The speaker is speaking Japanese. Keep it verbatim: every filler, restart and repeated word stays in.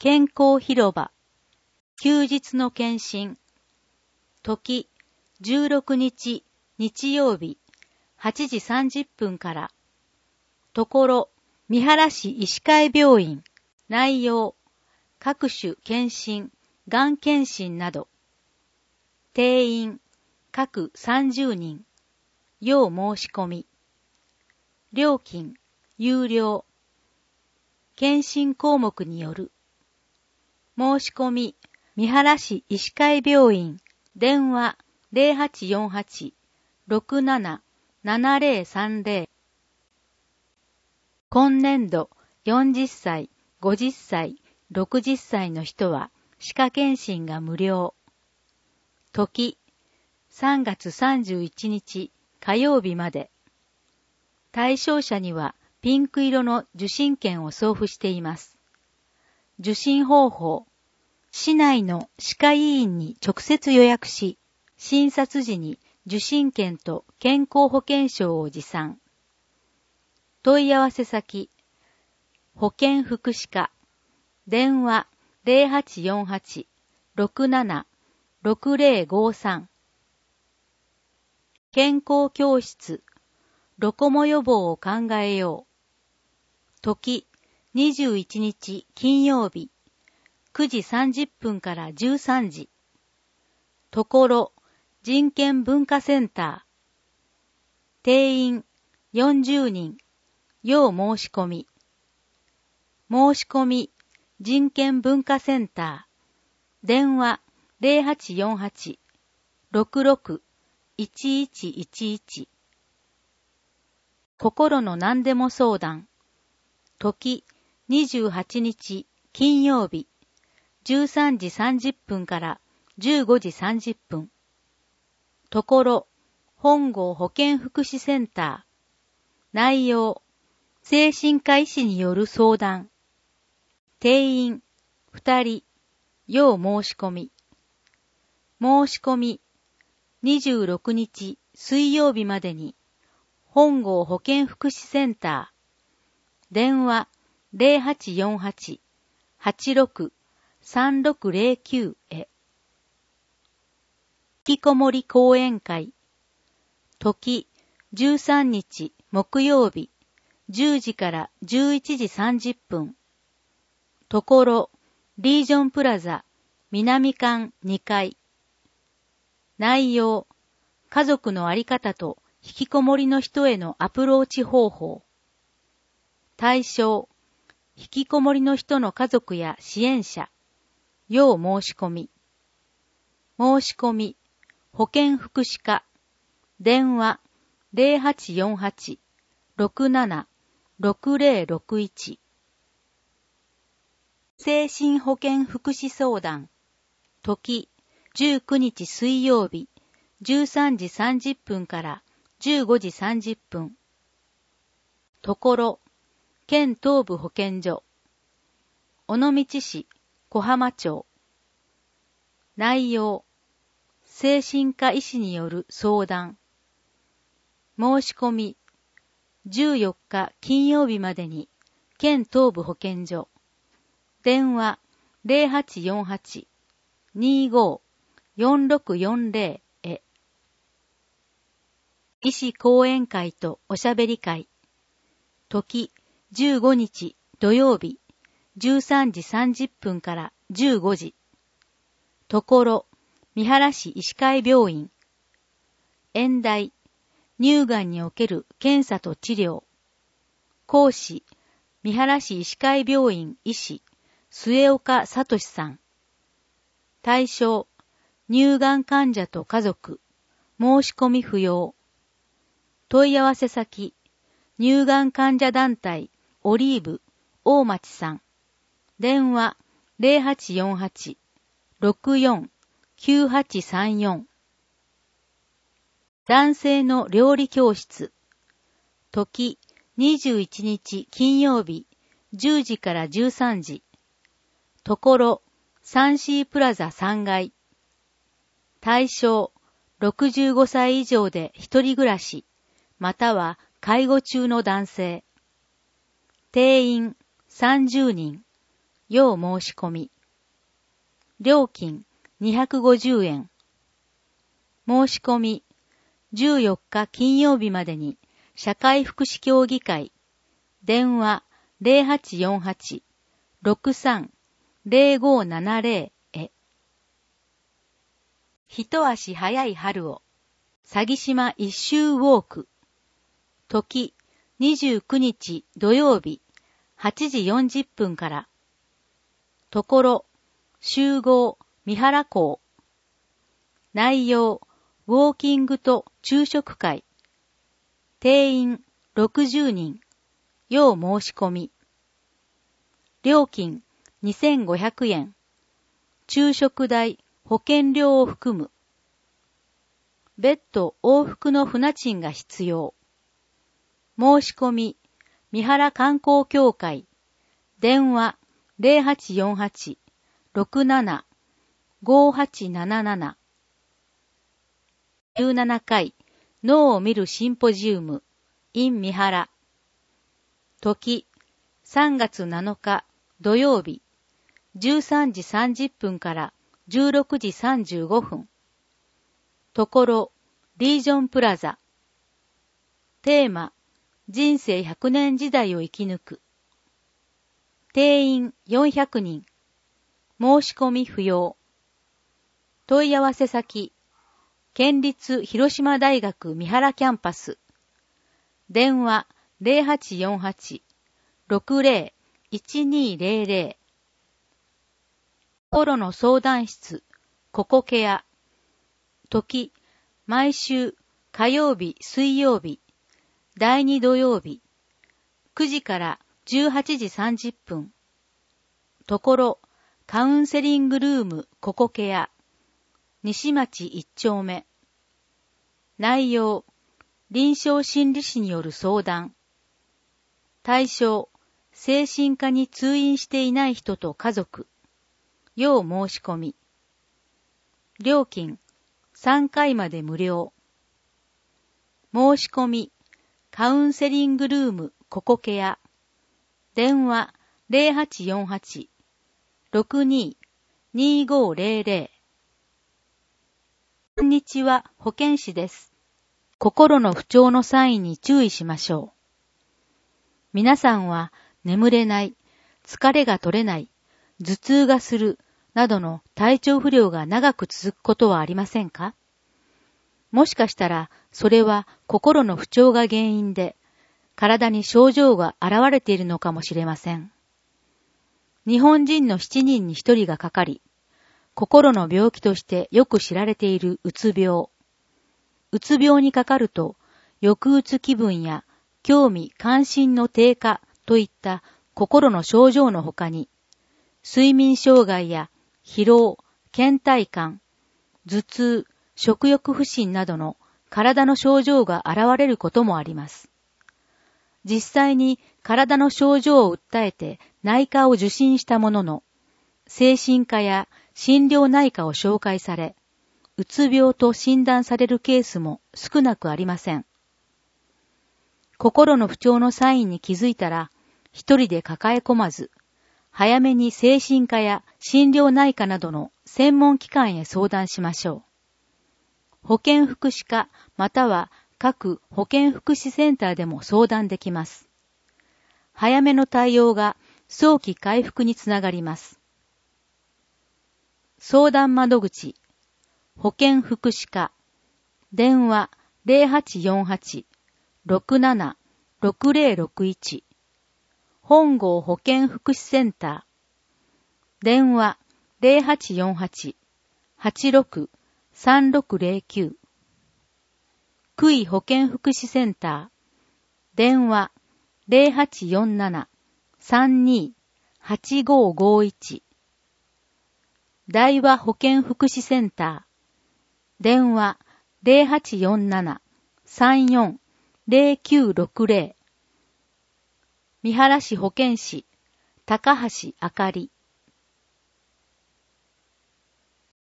健康広場、休日の検診、時、じゅうろくにち日曜日、はちじさんじゅっぷんから、ところ、三原市医師会病院、内容、各種検診、がん検診など、定員、各さんじゅうにん、要申し込み、料金、有料、検診項目による、申し込み、三原市医師会病院、電話 ゼロはちよんはち ろくなな ななゼロさんゼロ。今年度よんじゅっさい、ごじゅっさい、ろくじゅっさいの人は歯科検診が無料。時、さんがつさんじゅういちにち火曜日まで。対象者にはピンク色の受診券を送付しています。受診方法、市内の歯科医院に直接予約し、診察時に受診券と健康保険証を持参。問い合わせ先、保健福祉課、電話 ゼロはちよんはち ろくなな ろくゼロごさん。健康教室、ロコモ予防を考えよう。時、にじゅういちにち金曜日、くじさんじゅっぷんからじゅうさんじ。ところ、人権文化センター。定員、よんじゅうにん。要申し込み。申し込み、人権文化センター。電話、ゼロはちよんはち ろくろく いちいちいちいち。心の何でも相談。時、にじゅうはちにち金曜日。じゅうさんじさんじゅっぷんからじゅうごじさんじゅっぷん。ところ、本郷保健福祉センター。内容、精神科医師による相談。定員、ふたり。要申し込み。申し込み、にじゅうろくにち水曜日までに、本郷保健福祉センター。電話、ゼロはちよんはち はちろく さんろくゼロきゅう へ。引きこもり講演会。時、じゅうさんにち木曜日、じゅうじからじゅういちじさんじゅっぷん。ところ、リージョンプラザ、南館にかい。内容、家族のあり方と引きこもりの人へのアプローチ方法。対象、引きこもりの人の家族や支援者。要申し込み。申し込み、保健福祉課。電話、ゼロはちよんはち ろくなな ろくゼロろくいち。精神保健福祉相談。時、じゅうくにち水曜日、じゅうさんじさんじゅっぷんからじゅうごじさんじゅっぷん。ところ、県東部保健所。尾道市小浜町。内容、精神科医師による相談。申し込み、じゅうよっか金曜日までに、県東部保健所。電話、ゼロはちよんはち にご よんろくよんゼロ へ。医師講演会とおしゃべり会。時、じゅうごにち土曜日、じゅうさんじさんじゅっぷんからじゅうごじ。ところ、三原市医師会病院。演題、乳がんにおける検査と治療。講師、三原市医師会病院医師、末岡聡さん。対象、乳がん患者と家族、申し込み不要。問い合わせ先、乳がん患者団体、オリーブ、大町さん。電話、ゼロはちよんはち ろくよん きゅうはちさんよん。男性の料理教室。時、にじゅういちにち金曜日、じゅうじからじゅうさんじ。ところ、サンシープラザさんがい。対象、ろくじゅうごさい以上で一人暮らし、または介護中の男性。定員さんじゅうにん。 要申し込み。料金にひゃくごじゅうえん。申し込みじゅうよっか金曜日までに社会福祉協議会電話 ゼロはちよんはち ろくさん ゼロごななゼロ へ。一足早い春を詐欺島一周ウォーク。時にじゅうくにち土曜日はちじよんじゅっぷんから。ところ集合三原港。内容ウォーキングと昼食会。定員ろくじゅうにん。要申し込み。料金にせんごひゃくえん。昼食代、保険料を含む。別途往復の船賃が必要。申し込み、三原観光協会。電話ゼロはちよんはち ろくなな ごはちなななな。じゅうななかい脳を見るシンポジウム in 三原。時さんがつなのか土曜日じゅうさんじさんじゅっぷんからじゅうろくじさんじゅうごふん。ところリージョンプラザ。テーマ人生ひゃくねん時代を生き抜く。定員よんひゃくにん。申し込み不要。問い合わせ先県立広島大学三原キャンパス。電話ゼロはちよんはち ろくゼロ いちにゼロゼロ。心の相談室ココケア。時毎週火曜日水曜日だいに土曜日くじからじゅうはちじさんじゅっぷん。ところカウンセリングルームココケア。西町一丁目。内容臨床心理士による相談。対象精神科に通院していない人と家族。要申し込み。料金さんかいまで無料。申し込みカウンセリングルームココケア。電話ゼロはちよんはち ろくに にごゼロゼロ。こんにちは、保健師です。心の不調のサインに注意しましょう。皆さんは眠れない、疲れが取れない、頭痛がするなどの体調不良が長く続くことはありませんか？もしかしたらそれは心の不調が原因で体に症状が現れているのかもしれません。日本人のしちにんにひとりがかかり、心の病気としてよく知られているうつ病。うつ病にかかると、抑うつ気分や興味関心の低下といった心の症状のほかに、睡眠障害や疲労、倦怠感、頭痛、食欲不振などの体の症状が現れることもあります。実際に体の症状を訴えて内科を受診したものの、精神科や心療内科を紹介され、うつ病と診断されるケースも少なくありません。心の不調のサインに気づいたら、一人で抱え込まず、早めに精神科や心療内科などの専門機関へ相談しましょう。保健福祉課または各保健福祉センターでも相談できます。早めの対応が早期回復につながります。相談窓口保健福祉課電話ゼロはちよんはち ろくなな ろくゼロろくいち本郷保健福祉センター電話ゼロはちよんはち はちろく さんろくゼロきゅう区医保健福祉センター電話ゼロはちよんなな さんに はちごごいち大和保健福祉センター電話ゼロはちよんなな さんよん ゼロきゅうろくゼロ三原市保健師高橋あかり